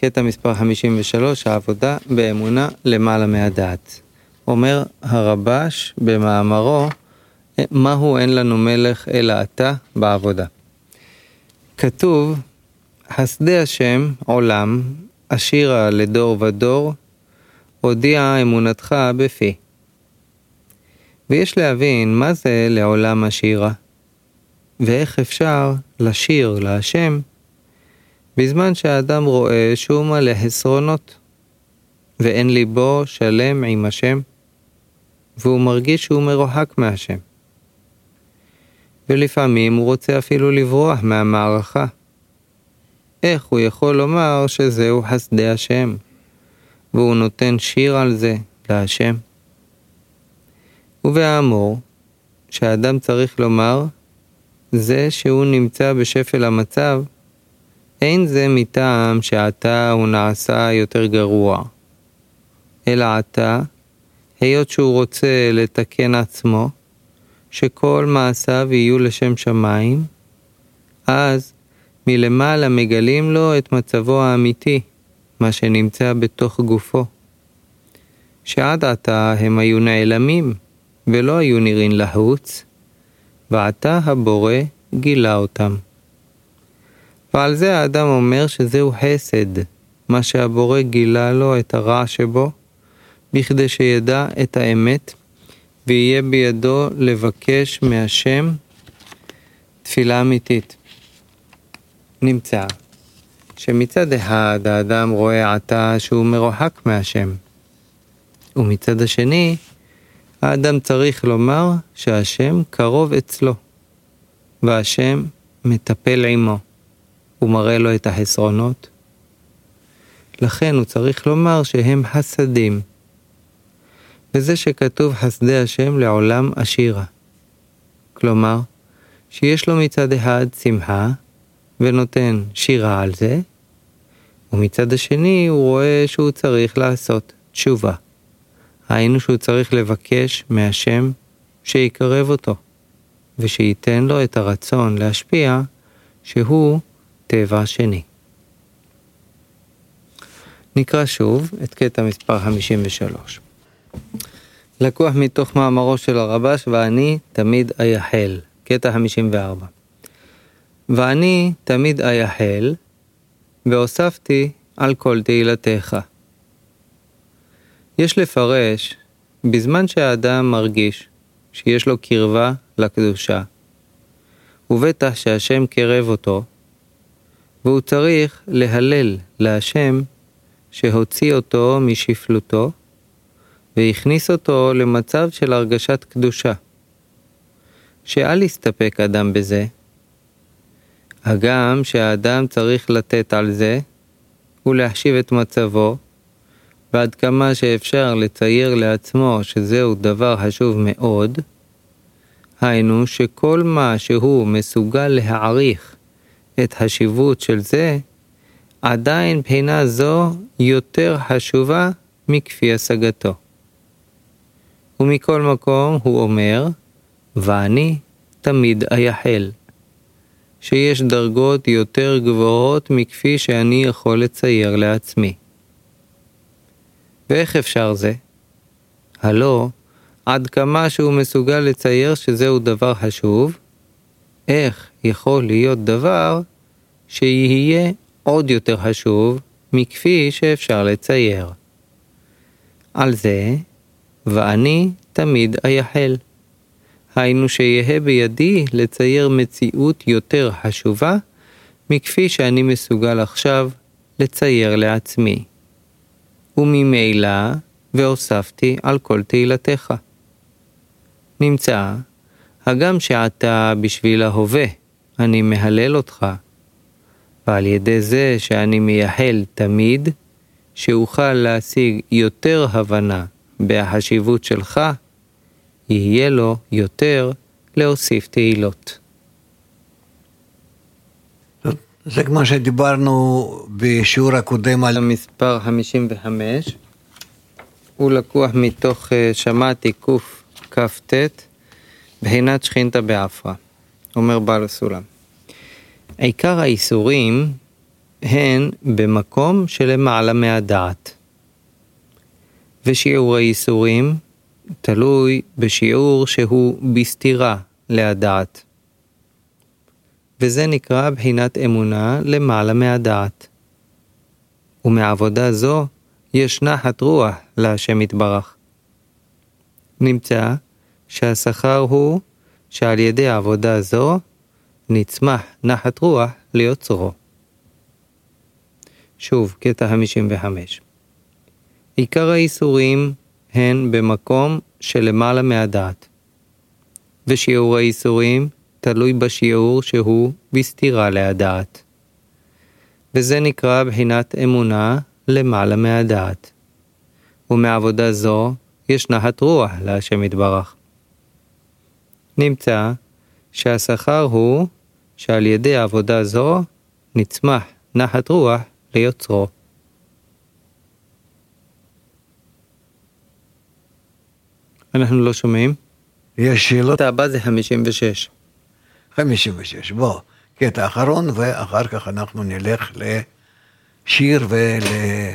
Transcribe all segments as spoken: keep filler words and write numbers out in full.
קטע מספר חמישים ושלוש, העבודה באמונה למעלה מהדעת. אומר הרבש במאמרו, מהו אין לנו מלך אלא אתה בעבודה. כתוב, חסדי השם עולם, עשירה לדור ודור, הודיע אמונתך בפי. ויש להבין מה זה לעולם עשירה, ואיך אפשר לשיר להשם, בזמן שהאדם רואה שהוא מלא חסרונות, ואין ליבו שלם עם השם, והוא מרגיש שהוא מרוחק מהשם. ולפעמים הוא רוצה אפילו לברוח מהמערכה. איך הוא יכול לומר שזהו חסדי השם, והוא נותן שיר על זה להשם? ובאמור, שהאדם צריך לומר, זה שהוא נמצא בשפל המצב, אין זה מטעם שעתה הוא נעשה יותר גרוע, אלא עתה, היות שהוא רוצה לתקן עצמו, שכל מעשיו יהיו לשם שמיים, אז מלמעלה מגלים לו את מצבו האמיתי, מה שנמצא בתוך גופו. שעד עתה הם היו נעלמים, ולא היו נראים לחוץ, ועתה הבורא גילה אותם. ועל זה האדם אומר שזהו חסד, מה שהבורא גילה לו את הרע שבו, בכדי שידע את האמת, ויהיה בידו לבקש מהשם תפילה אמיתית. נמצא שמצד אחד האדם רואה עתה שהוא מרוחק מהשם, ומצד השני האדם צריך לומר שהשם קרוב אצלו, והשם מטפל עמו, ומראה לו את החסרונות. לכן הוא צריך לומר שהם חסדים, וזה שכתוב חסדי השם לעולם עשירה. כלומר, שיש לו מצד אחד שמחה, ונותן שירה על זה, ומצד השני הוא רואה שהוא צריך לעשות תשובה. היינו שהוא צריך לבקש מהשם שיקרב אותו, ושייתן לו את הרצון להשפיע שהוא טבע שני. נקרא שוב את קטע מספר חמישים ושלוש. לקוח מתוך מאמרו של הרבש, ואני תמיד אייחל, קטע חמישים וארבע. ואני תמיד אייחל, והוספתי על כל תהילתך. יש לפרש, בזמן שהאדם מרגיש שיש לו קרבה לקדושה, ובטח שהשם קרב אותו, והוא צריך להלל להשם שהוציא אותו משפלותו, והכניס אותו למצב של הרגשת קדושה. שאל יסתפק אדם בזה, הגם שהאדם צריך לתת על זה, ולהחשיב את מצבו, ועד כמה שאפשר לצייר לעצמו שזהו דבר חשוב מאוד, היינו שכל מה שהוא מסוגל להעריך את חשיבות של זה, עדיין בחינה זו יותר חשובה מכפי השגתו. ומכל מקום הוא אומר, ואני תמיד אייחל, שיש דרגות יותר גבוהות מכפי שאני יכול לצייר לעצמי. ואיך אפשר זה? הלא, עד כמה שהוא מסוגל לצייר שזהו דבר חשוב, איך יכול להיות דבר שיהיה עוד יותר חשוב מכפי שאפשר לצייר? על זה, ואני תמיד אייחל. היינו שיהיה בידי לצייר מציאות יותר חשובה מכפי שאני מסוגל עכשיו לצייר לעצמי. וממילא והוספתי על כל תהילתך. נמצא, הגם שעתה בשביל ההווה אני מהלל אותך, ועל ידי זה שאני מייחל תמיד, שאוכל להשיג יותר הבנה בחשיבות שלך, יהיה לו יותר להוסיף תהילות. זה כמו שדיברנו בשיעור הקודם על המספר חמישים וחמש, הוא לקוח מתוך שמעתי קוף כ"ט, בחינת שכינתה בעפרה. אומר בעל הסולם, עיקר האיסורים הן במקום שלמעלה מהדעת. ושיעור האיסורים תלוי בשיעור שהוא בסתירה להדעת. וזה נקרא בחינת אמונה למעלה מהדעת. ומעבודה זו יש נחת רוח להשם יתברך. נמצא שהשכר הוא שעל ידי העבודה זו נצמח נחת רוח ליוצרו. שוב, קטע חמישים וחמש. עיקר האיסורים הן במקום שלמעלה מהדעת. ושיעור האיסורים תלוי בשיעור שהוא בסתירה להדעת. וזה נקרא בחינת אמונה למעלה מהדעת. ומעבודה זו יש נחת רוח להשם יתברך. נמצא שהשכר הוא שעל ידי עבודה זו נצמח נחת רוח ליוצרו. אנחנו לא שומעים. יש שאלות? קטע הבא זה חמישים ושש. חמישים ושש, בוא, קטע אחרון, ואחר כך אנחנו נלך לשיר ול...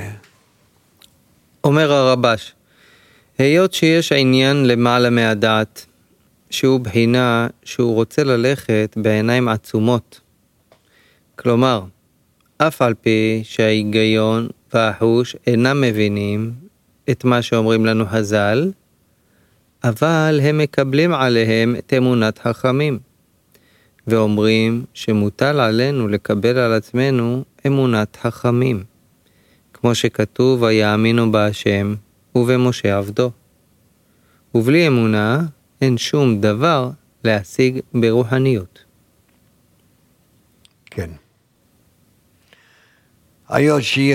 אומר הרבש, היות שיש העניין למעלה מהדעת, שהוא בחינה שהוא רוצה ללכת בעיניים עצומות. כלומר, אף על פי שההיגיון והחוש אינם מבינים את מה שאומרים לנו חז"ל, אבל הם מקבלים עליהם את אמונת חכמים, ואומרים שמוטל עלינו לקבל על עצמנו אמונת חכמים, כמו שכתוב ויאמינו בהשם ובמשה עבדו. ובלי אמונה אין שום דבר להשיג ברוחניות. כן. היות שיש